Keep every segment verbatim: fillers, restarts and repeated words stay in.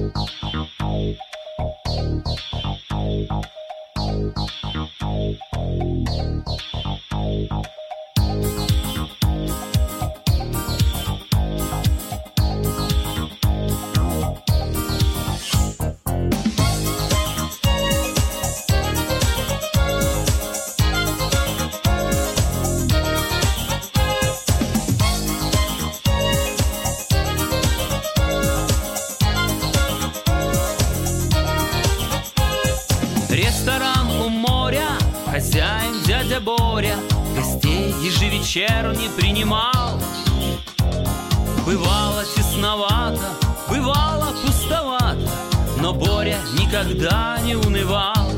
Ресторан у моря, хозяин дядя Боря гостей ежевечерне принимал. Бывало тесновато, бывало пустовато, но Боря никогда не унывал.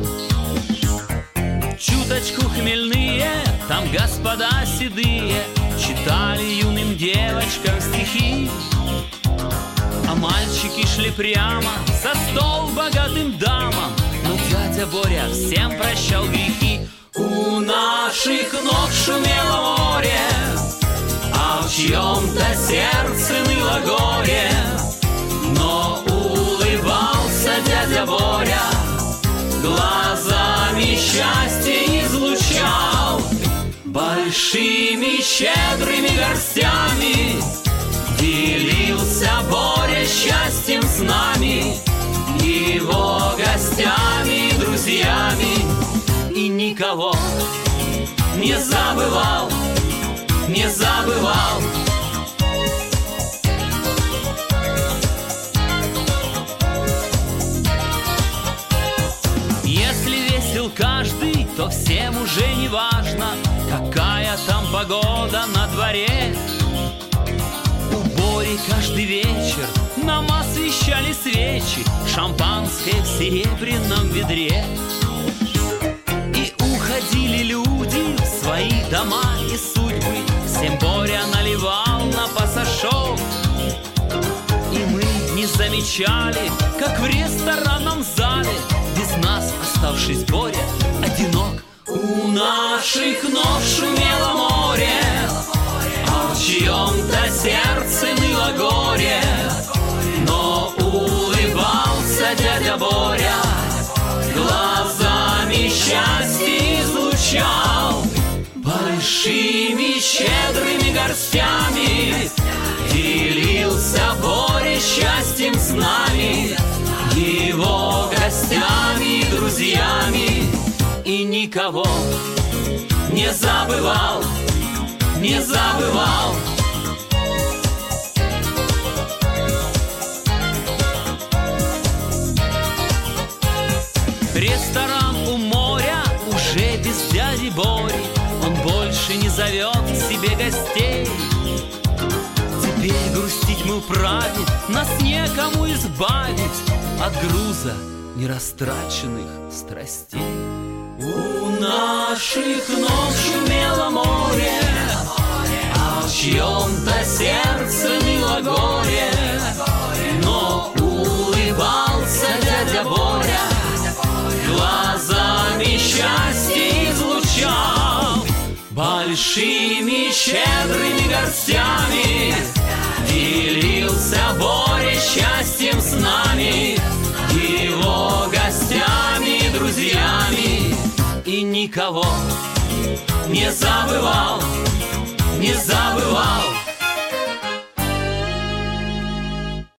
Чуточку хмельные, там господа седые читали юным девочкам стихи. А мальчики шли прямо за стол богатым дамам, но дядя Боря всем прощал грехи. У наших ног шумело море, а в чьем-то сердце ныло горе. Но улыбался дядя Боря, глазами счастье излучал. Большими щедрыми горстями делился Боря счастьем с нами, его гостями и друзьями, и никого не забывал, не забывал. Если весел каждый, то всем уже не важно, какая там погода на дворе. У Бори каждый вечер нам освещали свечи, шампанское в серебряном ведре. И уходили люди в свои дома и судьбы, всем Боря наливал на пасашок. И мы не замечали, как в ресторанном зале без нас оставшись Боря одинок. У наших ног шумело море, а в чьем-то сердце ныло горе. Но улыбался дядя Боря, глазами счастье излучал. Большими щедрыми горстями делился Боря счастьем с нами, его гостями и друзьями, и никого не забывал, не забывал. Ресторан у моря уже без дяди Бори, он больше не зовет к себе гостей. Теперь грустить мы вправе, нас некому избавить от груза нерастраченных страстей. У наших ног шумело море, а в чьем-то сердце ныло горе. Но улыбался дядя Боря, глазами счастье излучал. Большими щедрыми горстями делился Боря счастьем с нами, его гостями и друзьями, и никого не забывал, не забывал.